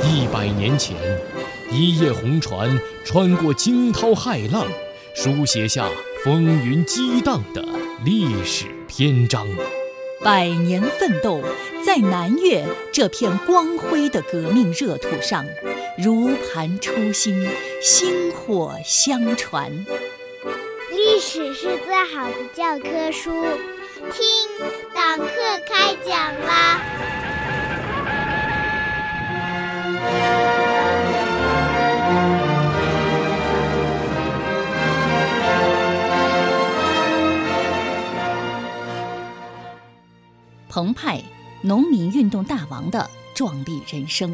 100年前，一叶红船穿过惊涛骇浪，书写下风云激荡的历史篇章。 100年奋斗，在南岳这片光辉的革命热土上，如盘初心，薪火相传。 历史是最好的教科书，听，党课开讲啦！ 澎湃，农民运动大王的壮丽人生。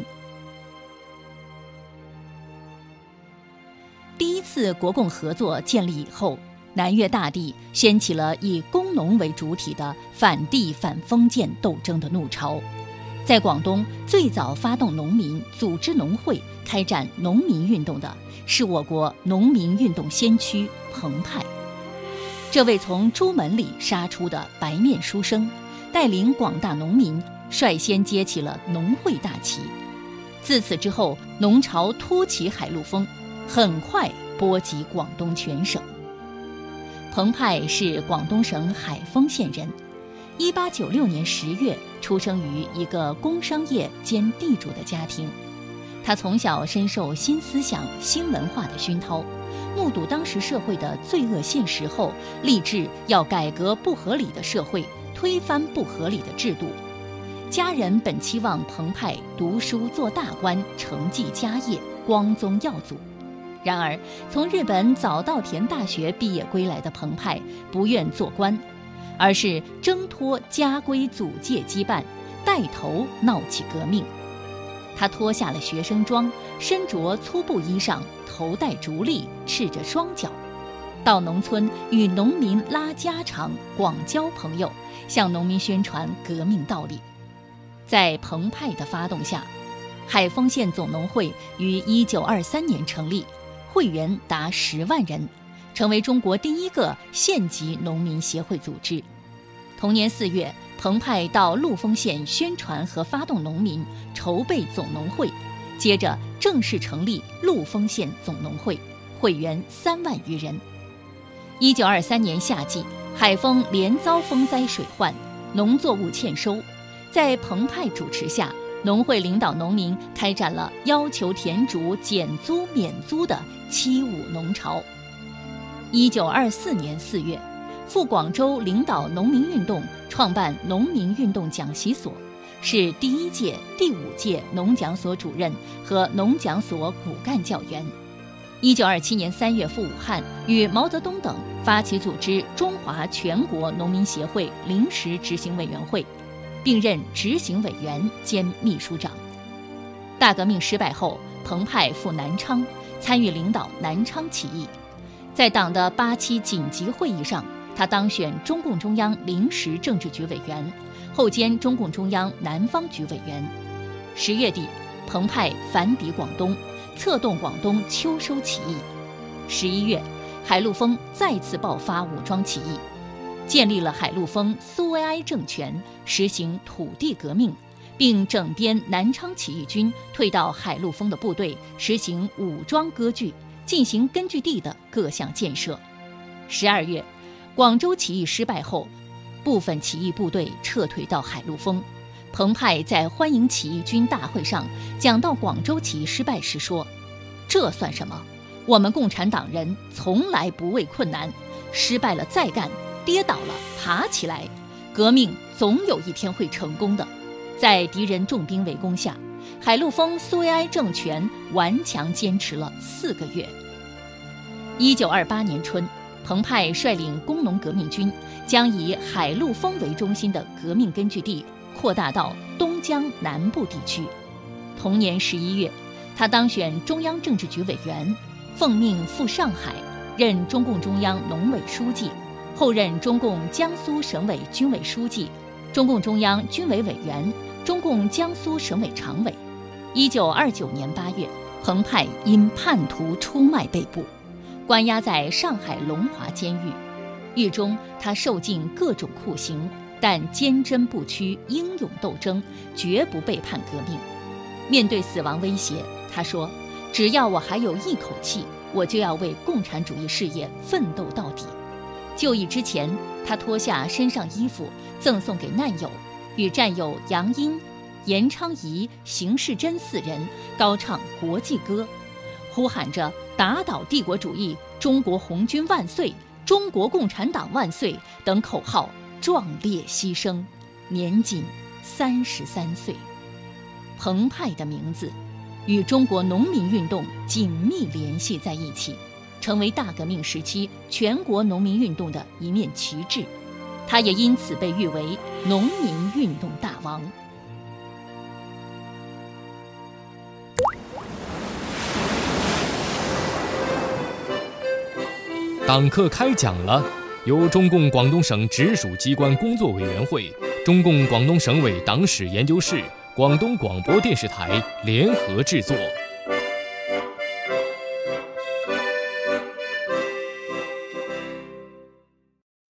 第一次国共合作建立以后，南岳大地掀起了以工农为主体的反帝反封建斗争的怒潮。在广东，最早发动农民组织农会开展农民运动的是我国农民运动先驱澎湃。这位从朱门里杀出的白面书生，带领广大农民率先接起了农会大旗。自此之后，农潮突起海陆丰，很快波及广东全省。澎湃是广东省海丰县人，1896年10月出生于一个工商业兼地主的家庭。他从小深受新思想、新文化的熏陶，目睹当时社会的罪恶现实后，立志要改革不合理的社会，推翻不合理的制度。家人本期望澎湃读书做大官，承继家业，光宗耀祖。然而，从日本早稻田大学毕业归来的澎湃不愿做官，而是挣脱家规祖戒羁绊，带头闹起革命。他脱下了学生装，身着粗布衣裳，头戴竹笠，赤着双脚，到农村与农民拉家常，广交朋友，向农民宣传革命道理。在澎湃的发动下，海丰县总农会于1923年成立，会员达10万人，成为中国第一个县级农民协会组织。同年4月，澎湃到陆丰县宣传和发动农民筹备总农会，接着正式成立陆丰县总农会，会员3万余人。1923年夏季，海丰连遭风灾水患，农作物欠收。在澎湃主持下，农会领导农民开展了要求田主减租免租的7·5农潮。1924年4月，赴广州领导农民运动，创办农民运动讲习所，是第1届、第5届农讲所主任和农讲所骨干教员。1927年3月赴武汉，与毛泽东等发起组织中华全国农民协会临时执行委员会，并任执行委员兼秘书长。大革命失败后，澎湃赴南昌，参与领导南昌起义。在党的8期紧急会议上，他当选中共中央临时政治局委员，后兼中共中央南方局委员。10月底，澎湃反抵广东，策动广东秋收起义。11月，海陆丰再次爆发武装起义，建立了海陆丰苏维埃政权，实行土地革命，并整编南昌起义军退到海陆丰的部队，实行武装割据，进行根据地的各项建设。12月，广州起义失败后，部分起义部队撤退到海陆丰。澎湃在欢迎起义军大会上讲到广州起义失败时说：“这算什么？我们共产党人从来不畏困难，失败了再干，跌倒了爬起来，革命总有一天会成功的。”在敌人重兵围攻下，海陆丰苏维埃政权顽强坚持了4个月。1928年春，澎湃率领工农革命军将以海陆丰为中心的革命根据地扩大到东江南部地区。同年11月，他当选中央政治局委员，奉命赴上海，任中共中央农委书记，后任中共江苏省委军委书记、中共中央军委委员、中共江苏省委常委。1929年8月，澎湃因叛徒出卖被捕，关押在上海龙华监狱。狱中，他受尽各种酷刑，但坚贞不屈，英勇斗争，绝不背叛革命。 面对死亡威胁，他说：“只要我还有一口气，我就要为共产主义事业奋斗到底。”就义之前，他脱下身上衣服赠送给难友，与战友杨殷、严昌仪、邢世珍4人高唱国际歌，呼喊着“打倒帝国主义，中国红军万岁，中国共产党万岁”等口号，壮烈牺牲，年仅33岁。澎湃的名字与中国农民运动紧密联系在一起，成为大革命时期全国农民运动的一面旗帜。他也因此被誉为农民运动大王。 党课开讲了，由中共广东省直属机关工作委员会、中共广东省委党史研究室、广东广播电视台联合制作。